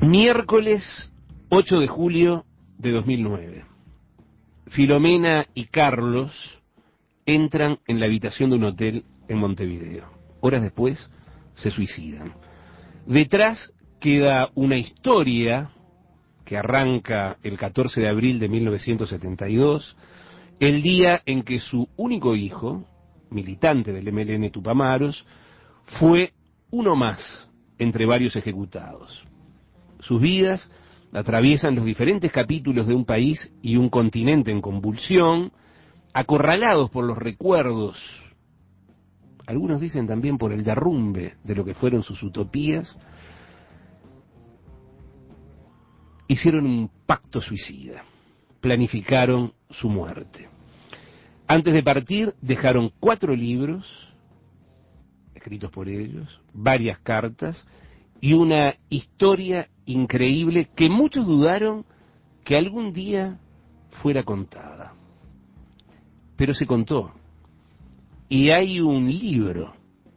Miércoles 8 de julio de 2009. Filomena y Carlos entran en la habitación de un hotel en Montevideo. Horas después se suicidan. Detrás queda una historia que arranca el 14 de abril de 1972, el día en que su único hijo, militante del MLN Tupamaros, fue uno más entre varios ejecutados. Sus vidas atraviesan los diferentes capítulos de un país y un continente en convulsión, acorralados por los recuerdos, algunos dicen también por el derrumbe de lo que fueron sus utopías. Hicieron un pacto suicida, planificaron su muerte. Antes de partir dejaron 4 libros, escritos por ellos, varias cartas y una historia increíble que muchos dudaron que algún día fuera contada. Pero se contó. Y hay un libro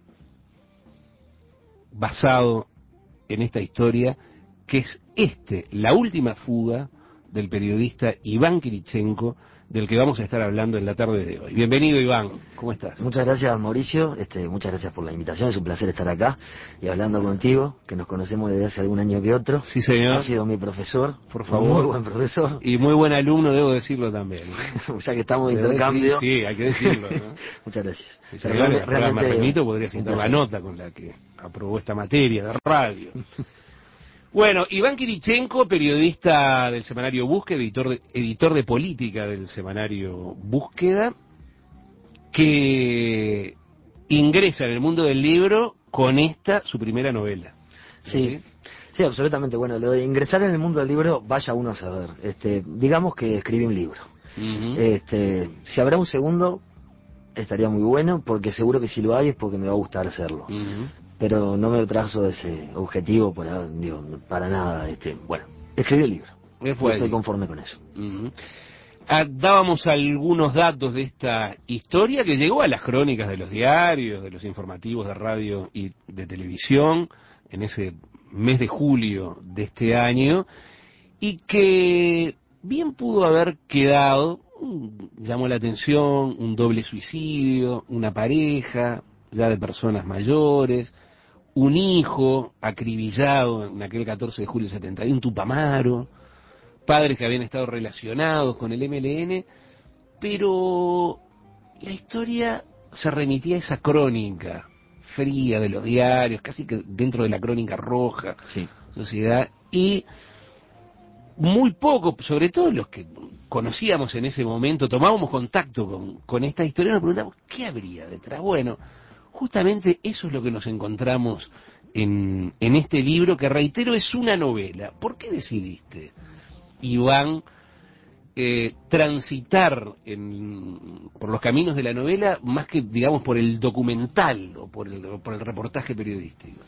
basado en esta historia, que es La última fuga del periodista Iván Kirichenko, del que vamos a estar hablando en la tarde de hoy. Bienvenido, Iván, ¿cómo estás? Muchas gracias, Mauricio, muchas gracias por la invitación, es un placer estar acá y hablando contigo, que nos conocemos desde hace algún año que otro. Sí, señor. Ha sido mi profesor, por favor. Muy buen profesor. Y muy buen alumno, debo decirlo también. Ya que estamos de intercambio. Sí, hay que decirlo, ¿no? Muchas gracias. Sí, señor, realmente, me permito, podría citar la nota con la que aprobó esta materia de radio. Bueno, Iván Kirichenko, periodista del semanario Búsqueda, editor de política del semanario Búsqueda, que ingresa en el mundo del libro con esta, su primera novela. Sí, sí, absolutamente. Bueno, lo de ingresar en el mundo del libro, vaya uno a saber. Digamos que escribí un libro. Si habrá un segundo, estaría muy bueno, porque seguro que si lo hay es porque me va a gustar hacerlo. Pero no me trazo ese objetivo para nada. Bueno, escribí el libro. Estoy conforme con eso. Dábamos algunos datos de esta historia que llegó a las crónicas de los diarios, de los informativos de radio y de televisión en ese mes de julio de este año, y que bien pudo haber quedado, llamó la atención, un doble suicidio, una pareja ya de personas mayores, un hijo acribillado en aquel 14 de julio del 71, Tupamaro, padres que habían estado relacionados con el MLN, pero la historia se remitía a esa crónica fría de los diarios, casi que dentro de la crónica roja, sí. Sociedad, y muy poco, sobre todo los que conocíamos en ese momento, tomábamos contacto con esta historia, nos preguntamos, ¿qué habría detrás? Bueno, justamente eso es lo que nos encontramos en este libro, que reitero, es una novela. ¿Por qué decidiste, Iván, transitar por los caminos de la novela más que, digamos, por el documental o por el reportaje periodístico?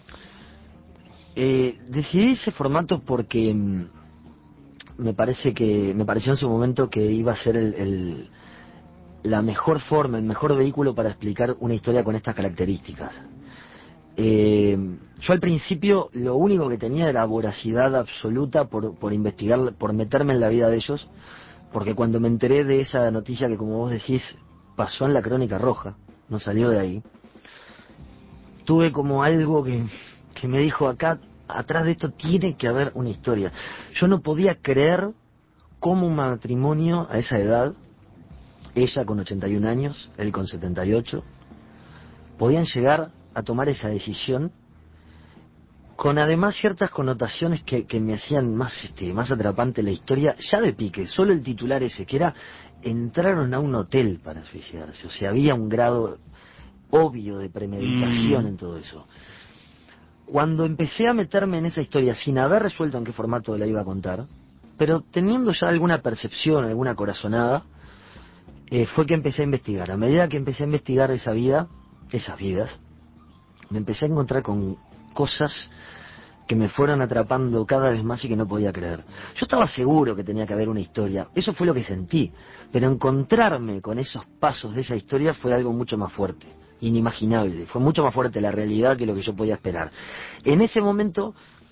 Decidí ese formato porque me pareció en su momento que iba a ser la mejor forma, el mejor vehículo para explicar una historia con estas características. Yo al principio lo único que tenía era voracidad absoluta por investigar, por meterme en la vida de ellos, porque cuando me enteré de esa noticia que, como vos decís, pasó en la Crónica Roja, no salió de ahí, tuve como algo que me dijo, acá atrás de esto tiene que haber una historia. Yo no podía creer cómo un matrimonio a esa edad, ella con 81 años, él con 78, podían llegar a tomar esa decisión, con además ciertas connotaciones que me hacían más atrapante la historia, ya de pique, solo el titular ese, que era, entraron a un hotel para suicidarse, o sea, había un grado obvio de premeditación en todo eso. Cuando empecé a meterme en esa historia, sin haber resuelto en qué formato la iba a contar, pero teniendo ya alguna percepción, alguna corazonada, fue que empecé a investigar. A medida que empecé a investigar esa vida, esas vidas, me empecé a encontrar con cosas que me fueron atrapando cada vez más y que no podía creer. Yo estaba seguro que tenía que haber una historia, eso fue lo que sentí, pero encontrarme con esos pasos de esa historia fue algo mucho más fuerte, inimaginable, fue mucho más fuerte la realidad que lo que yo podía esperar. En ese momento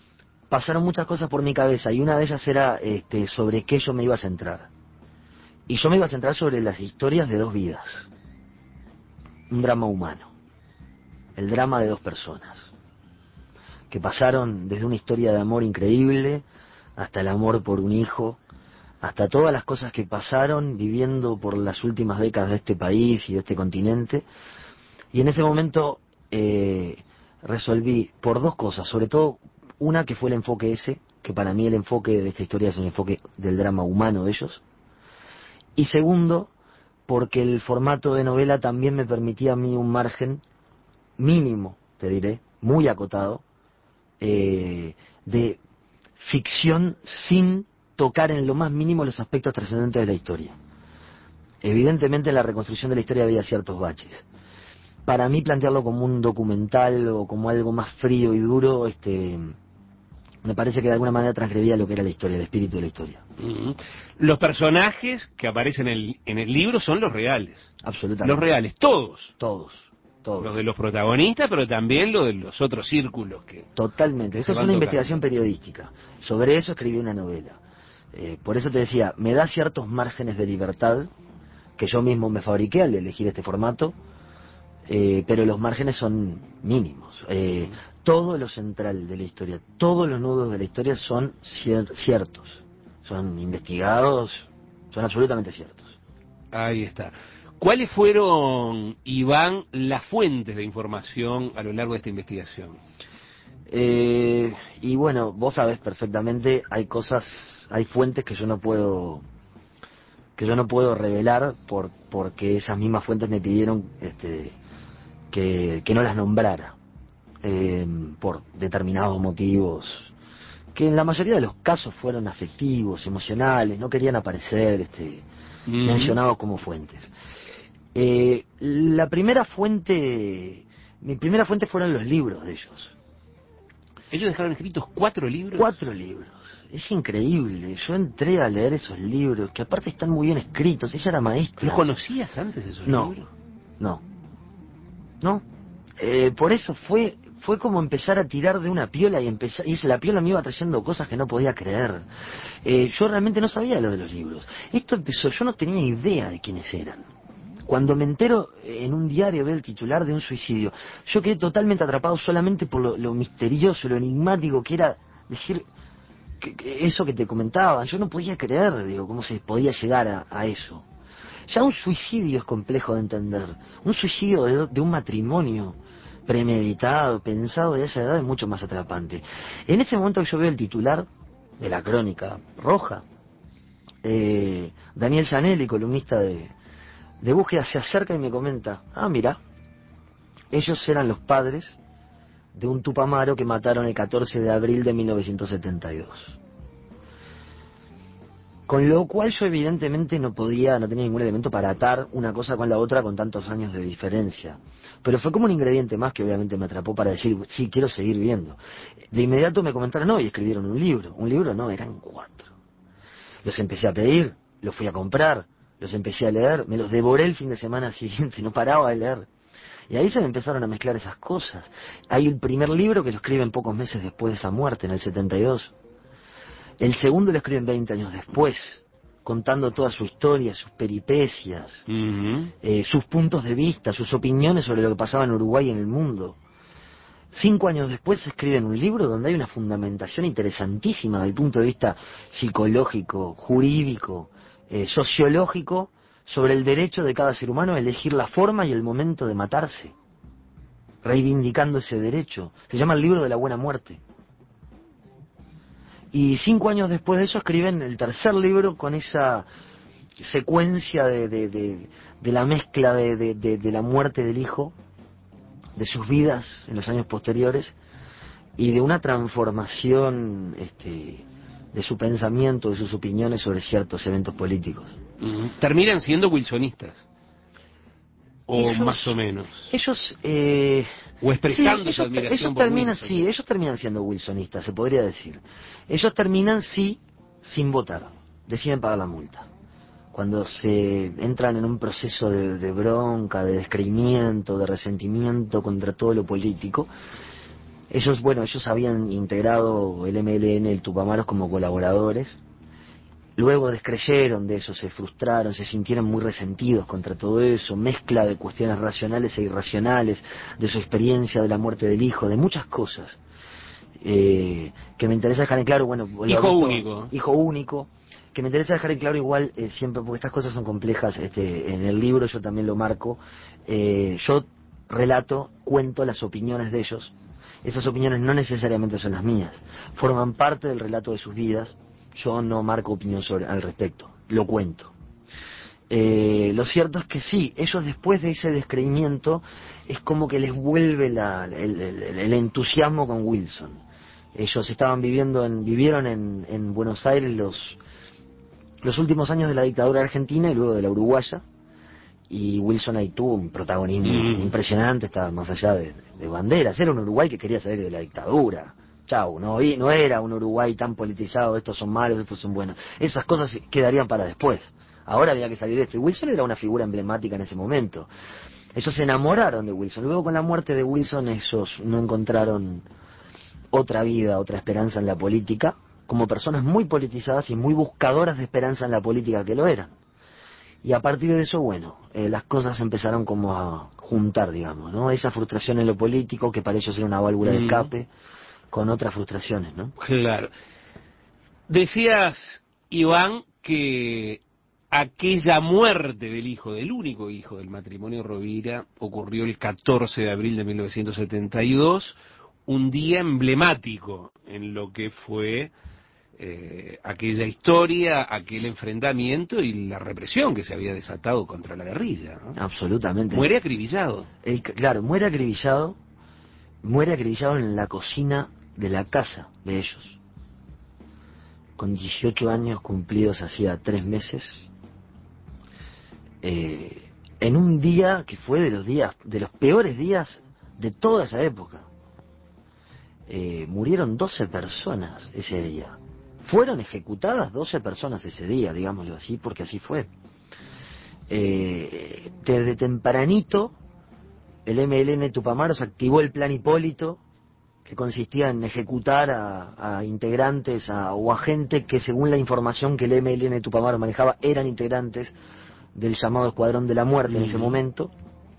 pasaron muchas cosas por mi cabeza y una de ellas era sobre qué yo me iba a centrar. Y yo me iba a centrar sobre las historias de dos vidas. Un drama humano. El drama de dos personas. Que pasaron desde una historia de amor increíble hasta el amor por un hijo, hasta todas las cosas que pasaron viviendo por las últimas décadas de este país y de este continente. Y en ese momento resolví por dos cosas, sobre todo una que fue el enfoque ese, que para mí el enfoque de esta historia es un enfoque del drama humano de ellos, y segundo, porque el formato de novela también me permitía a mí un margen mínimo, te diré, muy acotado, de ficción sin tocar en lo más mínimo los aspectos trascendentes de la historia. Evidentemente en la reconstrucción de la historia había ciertos baches. Para mí plantearlo como un documental o como algo más frío y duro, me parece que de alguna manera transgredía lo que era la historia, el espíritu de la historia. Los personajes que aparecen en el libro son los reales. Absolutamente. Los reales, todos. Todos. Los de los protagonistas, pero también los de los otros círculos que... Totalmente. Esto es una investigación periodística. Sobre eso escribí una novela. Por eso te decía, me da ciertos márgenes de libertad que yo mismo me fabriqué al elegir este formato, pero los márgenes son mínimos. Todo lo central de la historia, todos los nudos de la historia son ciertos, son investigados, son absolutamente ciertos. Ahí está. ¿Cuáles fueron, Iván, las fuentes de información a lo largo de esta investigación? Y bueno, vos sabés perfectamente, hay fuentes que yo no puedo revelar porque esas mismas fuentes me pidieron que no las nombrara por determinados motivos que en la mayoría de los casos fueron afectivos, emocionales, no querían aparecer mencionados como fuentes. Mi primera fuente fueron los libros de ellos. Ellos dejaron escritos 4 libros. 4 libros. Es increíble. Yo entré a leer esos libros, que aparte están muy bien escritos. Ella era maestra. ¿Los conocías antes esos libros? No. Por eso fue como empezar a tirar de una piola y la piola me iba trayendo cosas que no podía creer. Yo realmente no sabía lo de los libros. Esto empezó, yo no tenía idea de quiénes eran. Cuando me entero en un diario, veo el titular de un suicidio, yo quedé totalmente atrapado solamente por lo misterioso, lo enigmático que era decir eso que te comentaban. Yo no podía creer, cómo se podía llegar a eso. Ya un suicidio es complejo de entender. Un suicidio de un matrimonio premeditado, pensado de esa edad es mucho más atrapante. En ese momento que yo veo el titular de la Crónica Roja, Daniel Zanelli, columnista de Búsqueda, se acerca y me comenta, mira, ellos eran los padres de un tupamaro que mataron el 14 de abril de 1972. Con lo cual yo evidentemente no tenía ningún elemento para atar una cosa con la otra con tantos años de diferencia. Pero fue como un ingrediente más que obviamente me atrapó para decir, sí, quiero seguir viendo. De inmediato me comentaron, no, y escribieron un libro. Un libro no, eran 4. Los empecé a pedir, los fui a comprar, los empecé a leer, me los devoré el fin de semana siguiente, no paraba de leer. Y ahí se me empezaron a mezclar esas cosas. Hay el primer libro que lo escriben pocos meses después de esa muerte, en el 72. El segundo lo escriben 20 años después, contando toda su historia, sus peripecias, sus puntos de vista, sus opiniones sobre lo que pasaba en Uruguay y en el mundo. 5 años después escriben un libro donde hay una fundamentación interesantísima desde el punto de vista psicológico, jurídico, sociológico, sobre el derecho de cada ser humano a elegir la forma y el momento de matarse, reivindicando ese derecho. Se llama el libro de la buena muerte. Y 5 años después de eso escriben el tercer libro con esa secuencia de la mezcla de la muerte del hijo, de sus vidas en los años posteriores y de una transformación de su pensamiento, de sus opiniones sobre ciertos eventos políticos. ¿Terminan siendo wilsonistas? ¿O ellos, más o menos? Ellos... o expresando su admiración por Wilson. Sí, ellos terminan siendo wilsonistas, se podría decir. Ellos terminan, sí, sin votar. Deciden pagar la multa. Cuando se entran en un proceso de bronca, de descreimiento, de resentimiento contra todo lo político, Ellos habían integrado el MLN, el Tupamaros, como colaboradores. Luego descreyeron de eso, se frustraron, se sintieron muy resentidos contra todo eso, mezcla de cuestiones racionales e irracionales, de su experiencia de la muerte del hijo, de muchas cosas. Que me interesa dejar en claro, bueno, Hijo único. hijo único, que me interesa dejar en claro igual, siempre, porque estas cosas son complejas, en el libro yo también lo marco, yo relato, cuento las opiniones de ellos. Esas opiniones no necesariamente son las mías, forman parte del relato de sus vidas. Yo no marco opinión al respecto, lo cuento. Lo cierto es que sí, ellos después de ese descreimiento es como que les vuelve el entusiasmo con Wilson. Ellos vivieron en Buenos Aires los últimos años de la dictadura argentina y luego de la uruguaya, y Wilson ahí tuvo un protagonismo impresionante, estaba más allá de banderas. Era un Uruguay que quería salir de la dictadura. Chau, no era un Uruguay tan politizado, estos son malos, estos son buenos. Esas cosas quedarían para después. Ahora había que salir de esto. Y Wilson era una figura emblemática en ese momento. Ellos se enamoraron de Wilson. Luego, con la muerte de Wilson, ellos no encontraron otra vida, otra esperanza en la política, como personas muy politizadas y muy buscadoras de esperanza en la política que lo eran. Y a partir de eso, bueno, las cosas empezaron como a juntar, digamos, ¿no? Esa frustración en lo político, que para ellos era una válvula de escape, con otras frustraciones, ¿no? Claro. Decías, Iván, que aquella muerte del hijo, del único hijo del matrimonio Rovira, ocurrió el 14 de abril de 1972, un día emblemático en lo que fue aquella historia, aquel enfrentamiento y la represión que se había desatado contra la guerrilla, ¿no? Absolutamente. Muere acribillado. Claro, muere acribillado en la cocina de la casa de ellos. Con 18 años cumplidos hacía 3 meses, en un día que fue de los peores días de toda esa época. Murieron 12 personas ese día. Fueron ejecutadas 12 personas ese día, digámoslo así, porque así fue. Desde tempranito, el MLN Tupamaros activó el Plan Hipólito, que consistía en ejecutar a integrantes o a gente que, según la información que el MLN Tupamaros manejaba, eran integrantes del llamado Escuadrón de la Muerte en ese momento.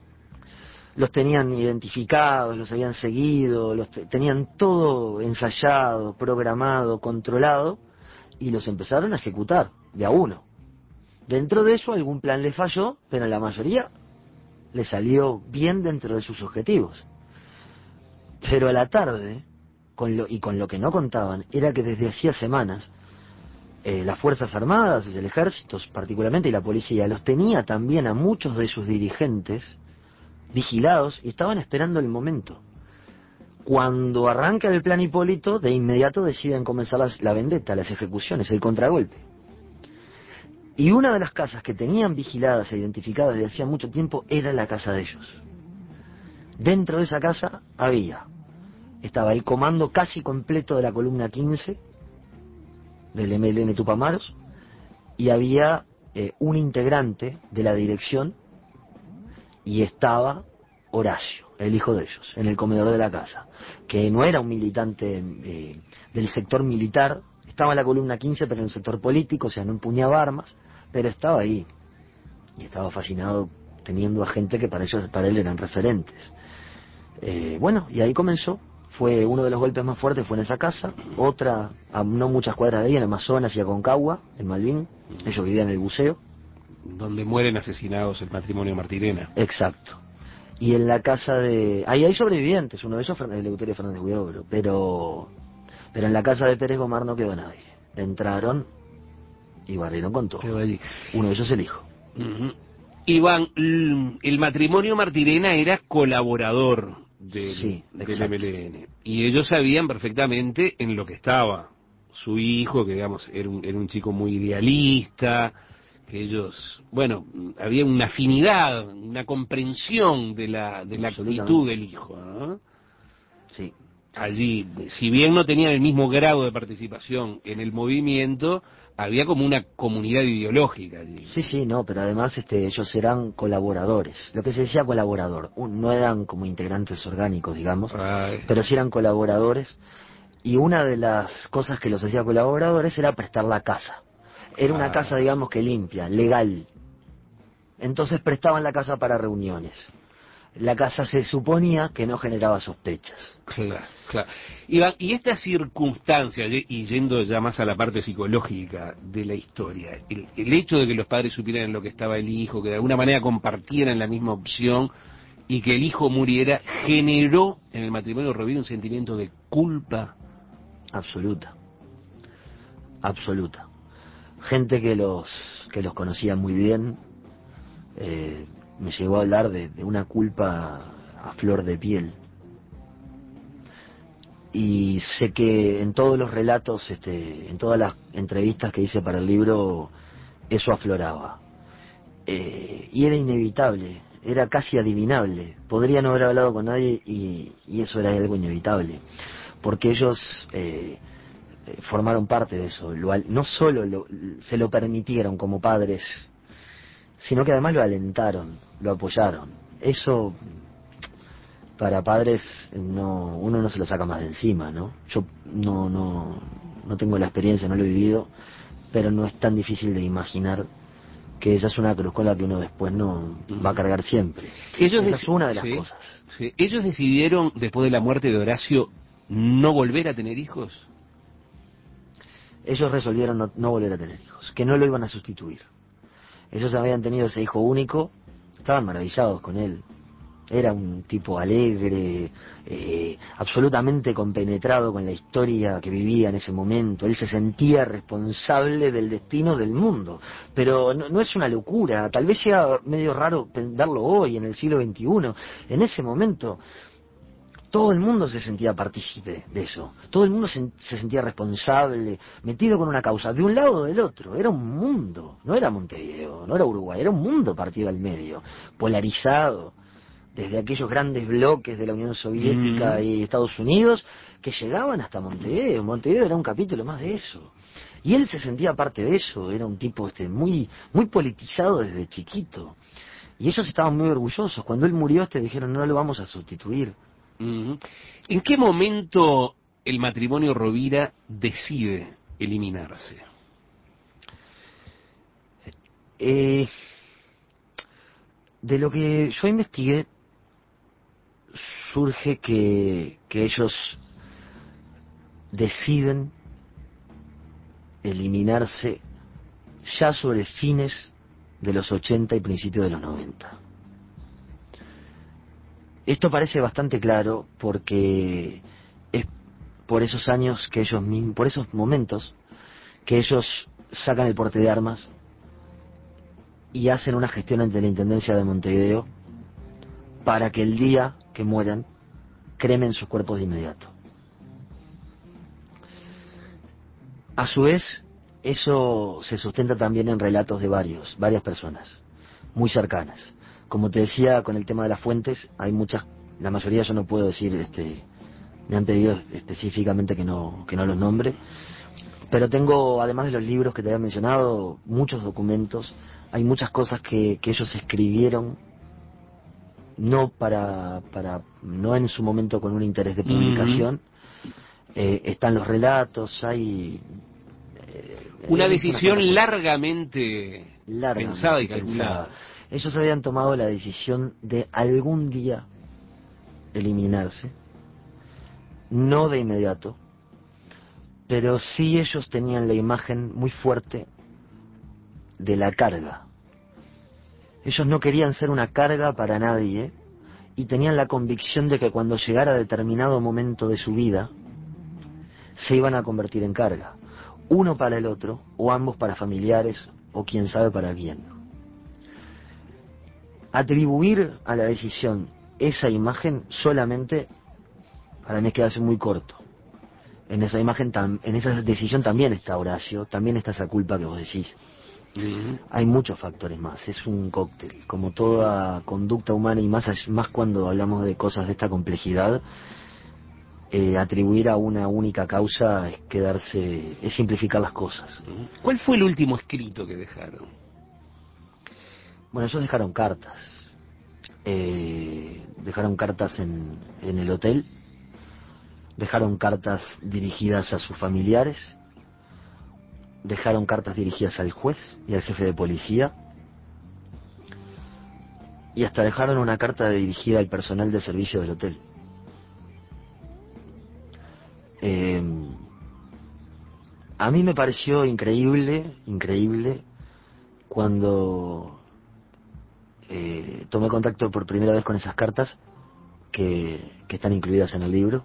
Los tenían identificados, los habían seguido, tenían todo ensayado, programado, controlado, y los empezaron a ejecutar de a uno. Dentro de eso algún plan les falló, pero la mayoría le salió bien dentro de sus objetivos. Pero a la tarde, con lo que no contaban, era que desde hacía semanas las Fuerzas Armadas, el Ejército particularmente, y la policía, los tenía también a muchos de sus dirigentes vigilados y estaban esperando el momento. Cuando arranca el Plan Hipólito, de inmediato deciden comenzar la vendetta, las ejecuciones, el contragolpe. Y una de las casas que tenían vigiladas e identificadas desde hacía mucho tiempo era la casa de ellos. Dentro de esa casa estaba el comando casi completo de la columna 15 del MLN Tupamaros, y había un integrante de la dirección, y estaba Horacio, el hijo de ellos, en el comedor de la casa, que no era un militante del sector militar, estaba en la columna 15 pero en el sector político, o sea, no empuñaba armas, pero estaba ahí, y estaba fascinado teniendo a gente que para él eran referentes. Bueno, y ahí comenzó. Fue uno de los golpes más fuertes, fue en esa casa. Otra, a no muchas cuadras de ahí, en Amazonas y Aconcagua, en Malvin. Ellos vivían en el buceo. Donde mueren asesinados el matrimonio Martirena. Exacto. Y en la casa de... Ahí hay sobrevivientes, uno de ellos es Eleuterio Fernández Huidobro, pero en la casa de Pérez Gomar no quedó nadie. Entraron y barrieron con todo. Uno de ellos es el hijo. Iván, el matrimonio Martirena era colaborador del MLN, y ellos sabían perfectamente en lo que estaba su hijo, que digamos era un chico muy idealista, que ellos, bueno, había una afinidad, una comprensión de la actitud del hijo, ¿no? Sí. allí, si bien no tenían el mismo grado de participación en el movimiento, había como una comunidad ideológica allí. Sí, sí, no, pero además ellos eran colaboradores. Lo que se decía colaborador, no eran como integrantes orgánicos, digamos, Ay. pero sí eran colaboradores. Y una de las cosas que los hacía colaboradores era prestar la casa. Era una casa, digamos, que limpia, legal. Entonces prestaban la casa para reuniones. La casa se suponía que no generaba sospechas. Claro, claro. Iván, y esta circunstancia, y yendo ya más a la parte psicológica de la historia, el hecho de que los padres supieran en lo que estaba el hijo, que de alguna manera compartieran la misma opción, y que el hijo muriera, generó en el matrimonio Rovira un sentimiento de culpa. Absoluta, absoluta. Gente que los conocía muy bien, me llegó a hablar de una culpa a flor de piel. Y sé que en todos los relatos, en todas las entrevistas que hice para el libro, eso afloraba. Y era inevitable, era casi adivinable. Podría no haber hablado con nadie y eso era algo inevitable. Porque ellos formaron parte de eso. No solo se lo permitieron como padres, sino que además lo alentaron, lo apoyaron. Eso para padres uno no se lo saca más de encima, ¿no? Yo no tengo la experiencia, no lo he vivido, pero no es tan difícil de imaginar que esa es una cruz con la que uno después no va a cargar siempre. Esa es una de las cosas. Sí. Ellos decidieron, después de la muerte de Horacio, no volver a tener hijos. Ellos resolvieron no volver a tener hijos, que no lo iban a sustituir. Ellos habían tenido ese hijo único, estaban maravillados con él. Era un tipo alegre, absolutamente compenetrado con la historia que vivía en ese momento. Él se sentía responsable del destino del mundo. Pero no es una locura, tal vez sea medio raro verlo hoy, en el siglo XXI. En ese momento, todo el mundo se sentía partícipe de eso. Todo el mundo se sentía responsable, metido con una causa, de un lado o del otro. Era un mundo, no era Montevideo, no era Uruguay, era un mundo partido al medio, polarizado, desde aquellos grandes bloques de la Unión Soviética y Estados Unidos que llegaban hasta Montevideo. Montevideo era un capítulo más de eso. Y él se sentía parte de eso, era un tipo muy politizado desde chiquito. Y ellos estaban muy orgullosos. Cuando él murió, dijeron, no lo vamos a sustituir. ¿En qué momento el matrimonio Rovira decide eliminarse? De lo que yo investigué, surge que ellos deciden eliminarse ya sobre fines de los 80 y principios de los 90. Esto parece bastante claro porque es por esos años que ellos mismos, por esos momentos que ellos sacan el porte de armas y hacen una gestión ante la Intendencia de Montevideo para que el día que mueran cremen sus cuerpos de inmediato. A su vez, eso se sustenta también en relatos de varias personas, muy cercanas. Como te decía, con el tema de las fuentes, hay muchas, la mayoría yo no puedo decir, me han pedido específicamente que no los nombre, pero tengo, además de los libros que te había mencionado, muchos documentos, hay muchas cosas que ellos escribieron, no no en su momento con un interés de publicación. Están los relatos, hay una decisión largamente pensada y calculada. Ellos habían tomado la decisión de algún día eliminarse, no de inmediato, pero sí ellos tenían la imagen muy fuerte de la carga. Ellos no querían ser una carga para nadie y tenían la convicción de que cuando llegara determinado momento de su vida se iban a convertir en carga, uno para el otro o ambos para familiares o quién sabe para quién. Atribuir a la decisión esa imagen solamente para mí es quedarse muy corto. En esa imagen, en esa decisión también está Horacio, también está esa culpa que vos decís. Hay muchos factores más, es un cóctel, como toda conducta humana y más cuando hablamos de cosas de esta complejidad, atribuir a una única causa es simplificar las cosas. ¿Cuál fue el último escrito que dejaron? Bueno, ellos dejaron cartas. Dejaron cartas en el hotel, dejaron cartas dirigidas a sus familiares, dejaron cartas dirigidas al juez y al jefe de policía, y hasta dejaron una carta dirigida al personal de servicio del hotel. A mí me pareció increíble cuando tomé contacto por primera vez con esas cartas que están incluidas en el libro.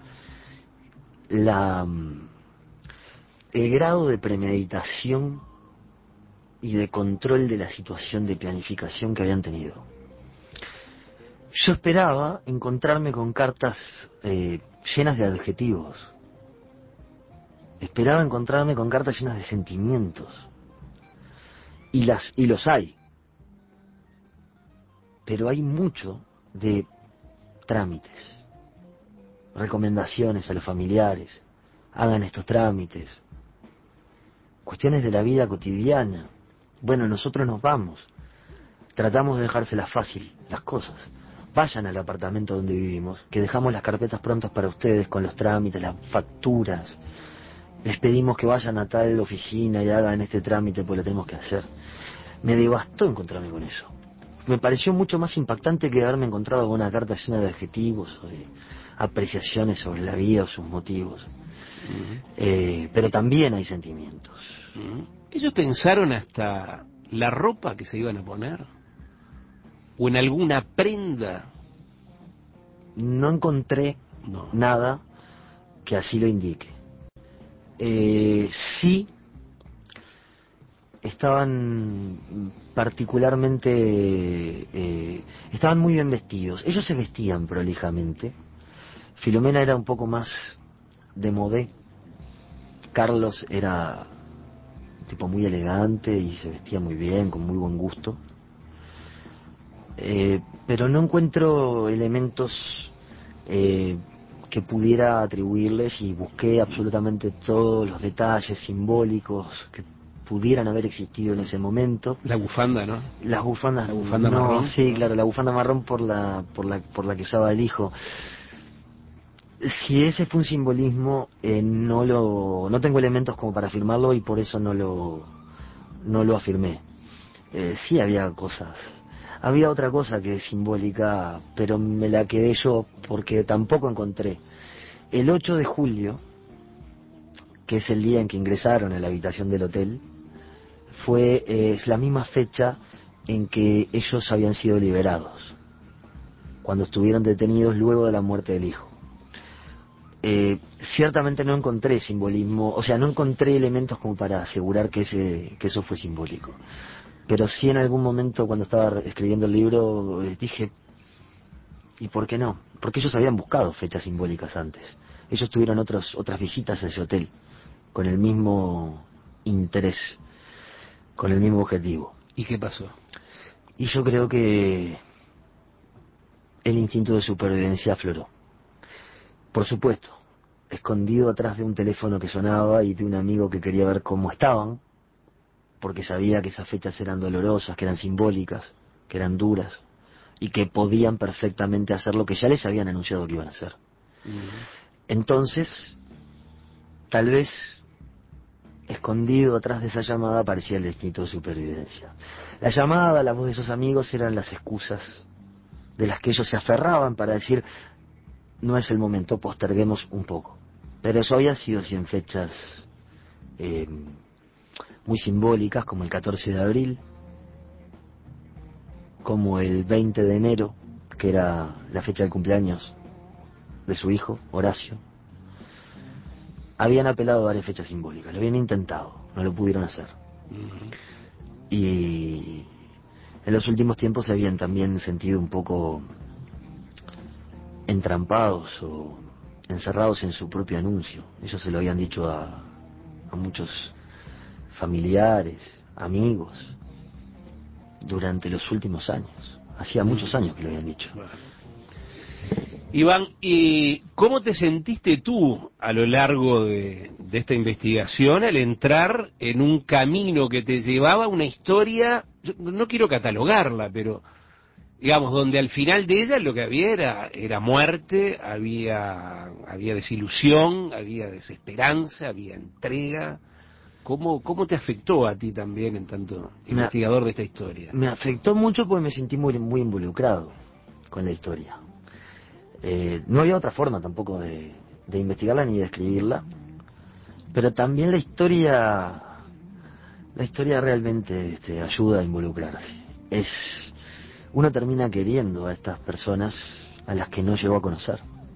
El grado de premeditación y de control de la situación, de planificación que habían tenido. Yo esperaba encontrarme con cartas llenas de adjetivos. Esperaba encontrarme con cartas llenas de sentimientos. Y los hay. Pero hay mucho de trámites, recomendaciones a los familiares, hagan estos trámites, cuestiones de la vida cotidiana. Bueno, nosotros nos vamos, tratamos de dejárselas fácil las cosas. Vayan al apartamento donde vivimos, que dejamos las carpetas prontas para ustedes con los trámites, las facturas. Les pedimos que vayan a tal oficina y hagan este trámite porque lo tenemos que hacer. Me devastó encontrarme con eso. Me pareció mucho más impactante que haberme encontrado con una carta llena de adjetivos o de apreciaciones sobre la vida o sus motivos. Pero también hay sentimientos. ¿Ellos pensaron hasta la ropa que se iban a poner? ¿O en alguna prenda? No encontré nada que así lo indique. Sí, estaban particularmente, estaban muy bien vestidos. Ellos se vestían prolijamente. Filomena era un poco más de modé. Carlos era un tipo muy elegante y se vestía muy bien, con muy buen gusto. Pero no encuentro elementos que pudiera atribuirles, y busqué absolutamente todos los detalles simbólicos que pudieran haber existido en ese momento. La bufanda, ¿no? Las bufandas, la bufanda no, marrón. sí, ¿no? claro, la bufanda marrón por la que usaba el hijo. Si ese fue un simbolismo, no tengo elementos como para afirmarlo, y por eso no lo afirmé. Sí había cosas. Había otra cosa que es simbólica, pero me la quedé yo porque tampoco encontré. El 8 de julio, que es el día en que ingresaron a la habitación del hotel, es la misma fecha en que ellos habían sido liberados, cuando estuvieron detenidos luego de la muerte del hijo. Ciertamente no encontré simbolismo, o sea, no encontré elementos como para asegurar que eso fue simbólico. Pero sí, en algún momento cuando estaba escribiendo el libro dije, ¿y por qué no? Porque ellos habían buscado fechas simbólicas antes. Ellos tuvieron otras visitas a ese hotel con el mismo interés, con el mismo objetivo. ¿Y qué pasó? Y yo creo que el instinto de supervivencia afloró. Por supuesto, escondido atrás de un teléfono que sonaba y de un amigo que quería ver cómo estaban, porque sabía que esas fechas eran dolorosas, que eran simbólicas, que eran duras, y que podían perfectamente hacer lo que ya les habían anunciado que iban a hacer. Entonces, tal vez, escondido atrás de esa llamada, aparecía el instinto de supervivencia. La llamada, la voz de esos amigos, eran las excusas de las que ellos se aferraban para decir, no es el momento, posterguemos un poco. Pero eso había sido en fechas muy simbólicas, como el 14 de abril, como el 20 de enero, que era la fecha del cumpleaños de su hijo, Horacio. Habían apelado a varias fechas simbólicas, lo habían intentado, no lo pudieron hacer. Y en los últimos tiempos se habían también sentido un poco entrampados o encerrados en su propio anuncio. Ellos se lo habían dicho a muchos familiares, amigos, durante los últimos años. Hacía muchos años que lo habían dicho. Iván, ¿y cómo te sentiste tú a lo largo de esta investigación al entrar en un camino que te llevaba a una historia, yo no quiero catalogarla, pero digamos, donde al final de ella lo que había era muerte, había desilusión, había desesperanza, había entrega? ¿Cómo te afectó a ti también en tanto Me, investigador de esta historia? me afectó mucho porque me sentí muy involucrado con la historia. No había otra forma tampoco de investigarla ni de escribirla, pero también la historia realmente ayuda a involucrarse. Uno termina queriendo a estas personas a las que no llegó a conocer,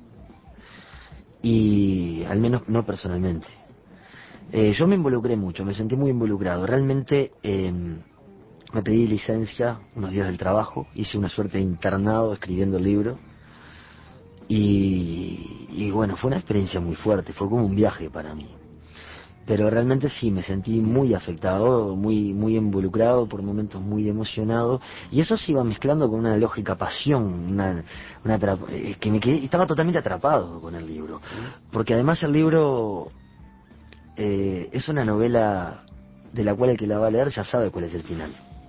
y al menos no personalmente. Yo me involucré mucho, me sentí muy involucrado. Realmente me pedí licencia unos días del trabajo, hice una suerte de internado escribiendo el libro. Y bueno, fue una experiencia muy fuerte, fue como un viaje para mí. Pero realmente sí, me sentí muy afectado, muy involucrado, por momentos muy emocionado. Y eso se iba mezclando con una lógica pasión, que estaba totalmente atrapado con el libro. Porque además el libro es una novela de la cual el que la va a leer ya sabe cuál es el final.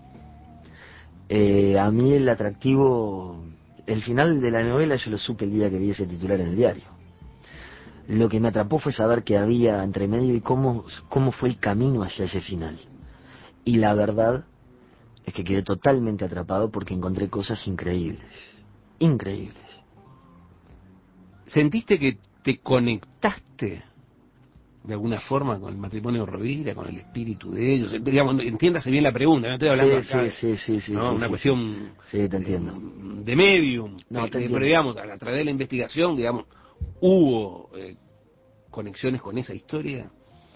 A mí el atractivo, el final de la novela yo lo supe el día que vi ese titular en el diario. Lo que me atrapó fue saber qué había entre medio y cómo fue el camino hacia ese final. Y la verdad es que quedé totalmente atrapado porque encontré cosas increíbles. Increíbles. ¿Sentiste que te conectaste de alguna forma con el matrimonio Rovira, con el espíritu de ellos? Digamos, entiéndase bien la pregunta, no estoy hablando Sí, acá sí, de, sí, sí, sí, ¿no? sí, Una sí, sí. cuestión Sí, te entiendo. de medium, No, te pero entiendo. digamos, a través de la investigación, digamos, hubo conexiones con esa historia.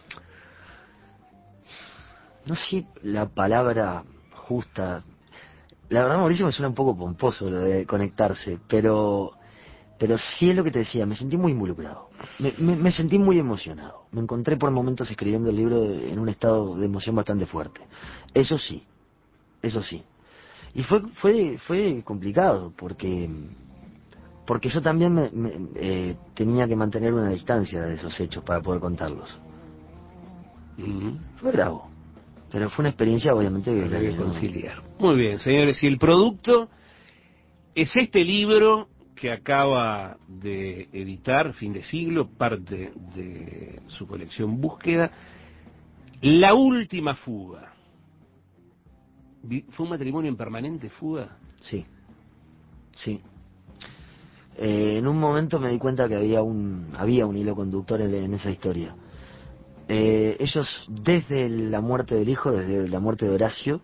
No sé la palabra justa. La verdad, Mauricio, me suena un poco pomposo lo de conectarse, pero sí es lo que te decía, me sentí muy involucrado, me sentí muy emocionado, me encontré por momentos escribiendo el libro en un estado de emoción bastante fuerte, eso sí, eso sí. Y fue complicado, porque yo también tenía que mantener una distancia de esos hechos para poder contarlos. Ujú. Fue bravo, pero fue una experiencia obviamente Habría que no. conciliar. Muy bien, señores, y el producto es este libro que acaba de editar, Fin de Siglo, parte de su colección Búsqueda, La Última Fuga. ¿Fue un matrimonio en permanente fuga? Sí, sí. En un momento me di cuenta que había un hilo conductor en esa historia. Ellos, desde la muerte del hijo, desde la muerte de Horacio,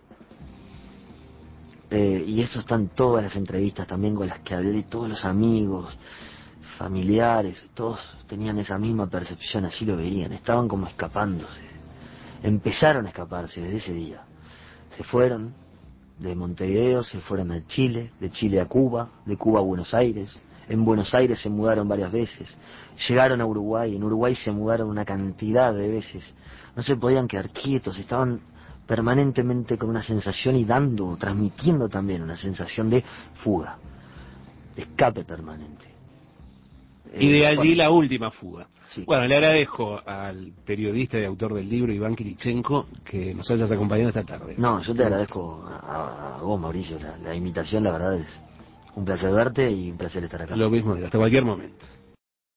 y eso está en todas las entrevistas también con las que hablé, todos los amigos, familiares, todos tenían esa misma percepción, así lo veían, estaban como escapándose. Empezaron a escaparse desde ese día. Se fueron de Montevideo, se fueron a Chile, de Chile a Cuba, de Cuba a Buenos Aires. En Buenos Aires se mudaron varias veces, llegaron a Uruguay, en Uruguay se mudaron una cantidad de veces, no se podían quedar quietos, estaban permanentemente con una sensación y transmitiendo también una sensación de fuga, de escape permanente. Y de Bueno, allí La Última Fuga. sí. Bueno, le agradezco al periodista y autor del libro, Iván Kirichenko, que nos hayas acompañado esta tarde. No, yo te agradezco a vos, Mauricio, la invitación, la verdad es un placer verte y un placer estar acá. Lo mismo, hasta cualquier momento.